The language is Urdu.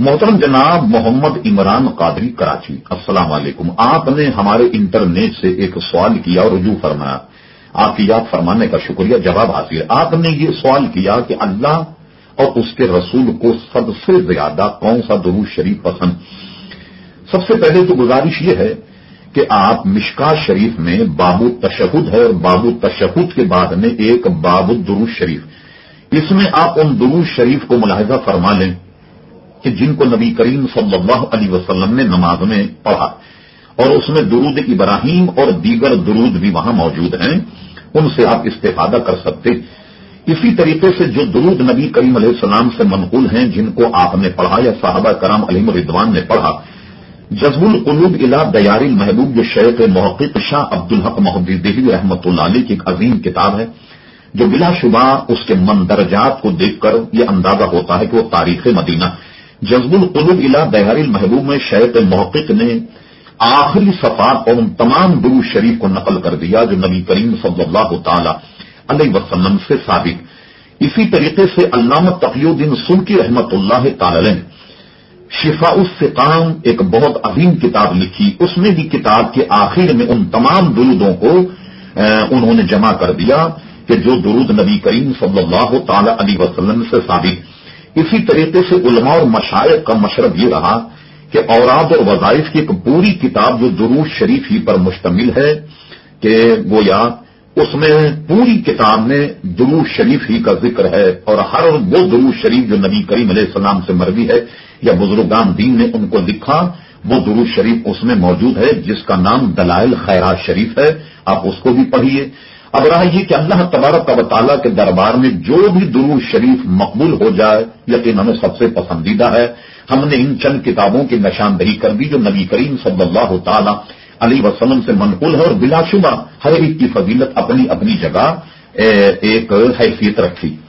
محترم جناب محمد عمران قادری کراچی، السلام علیکم۔ آپ نے ہمارے انٹرنیٹ سے ایک سوال کیا اور رجوع فرمایا، آپ کی یاد فرمانے کا شکریہ، جواب حاصل ہے۔ آپ نے یہ سوال کیا کہ اللہ اور اس کے رسول کو سب سے زیادہ کون سا درود شریف پسند؟ سب سے پہلے تو گزارش یہ ہے کہ آپ مشکاۃ شریف میں باب التشہد ہے اور باب التشہد کے بعد میں ایک باب الدرود شریف، اس میں آپ ان درود شریف کو ملاحظہ فرما لیں کہ جن کو نبی کریم صلی اللہ علیہ وسلم نے نماز میں پڑھا، اور اس میں درود ابراہیم اور دیگر درود بھی وہاں موجود ہیں، ان سے آپ استفادہ کر سکتے۔ اسی طریقے سے جو درود نبی کریم علیہ السلام سے منقول ہیں جن کو آپ نے پڑھا یا صحابہ کرام علیہم رضوان نے پڑھا، جذب القلوب الی دیار المحبوب جو شیخ محقق شاہ عبدالحق محدث دہلوی رحمۃ اللہ علیہ کی ایک عظیم کتاب ہے، جو بلا شبہ اس کے مندرجات کو دیکھ کر یہ اندازہ ہوتا ہے کہ وہ تاریخ مدینہ جذب القلوب الی دیار المحبوب میں شیخ محقق نے آخری صفحات اور ان تمام درود شریف کو نقل کر دیا جو نبی کریم صلی اللہ تعالی علیہ وسلم سے ثابت۔ اسی طریقے سے علامہ تقی الدین سبکی رحمۃ اللہ تعالی علیہ شفاء السقام ایک بہت عظیم کتاب لکھی، اس میں بھی کتاب کے آخر میں ان تمام درودوں کو انہوں نے جمع کر دیا کہ جو درود نبی کریم صلی اللہ تعالی علیہ وسلم سے ثابت۔ اسی طریقے سے علماء اور مشائخ کا مشرب یہ رہا کہ اوراد اور وظائف کی ایک پوری کتاب جو درود شریف ہی پر مشتمل ہے کہ گویا اس میں پوری کتاب میں درود شریف ہی کا ذکر ہے، اور ہر وہ درود شریف جو نبی کریم علیہ السلام سے مروی ہے یا بزرگان دین نے ان کو لکھا، وہ درود شریف اس میں موجود ہے جس کا نام دلائل خیرات شریف ہے، آپ اس کو بھی پڑھیے۔ اب رہا یہ کہ اللہ تبارک و تعالیٰ کے دربار میں جو بھی درود شریف مقبول ہو جائے یقین ہمیں سب سے پسندیدہ ہے۔ ہم نے ان چند کتابوں کی نشاندہی کر دی جو نبی کریم صلی اللہ تعالی علیہ وسلم سے منقول ہے، اور بلا شبہ ہر ایک کی فضیلت اپنی اپنی جگہ ایک حیثیت رکھی۔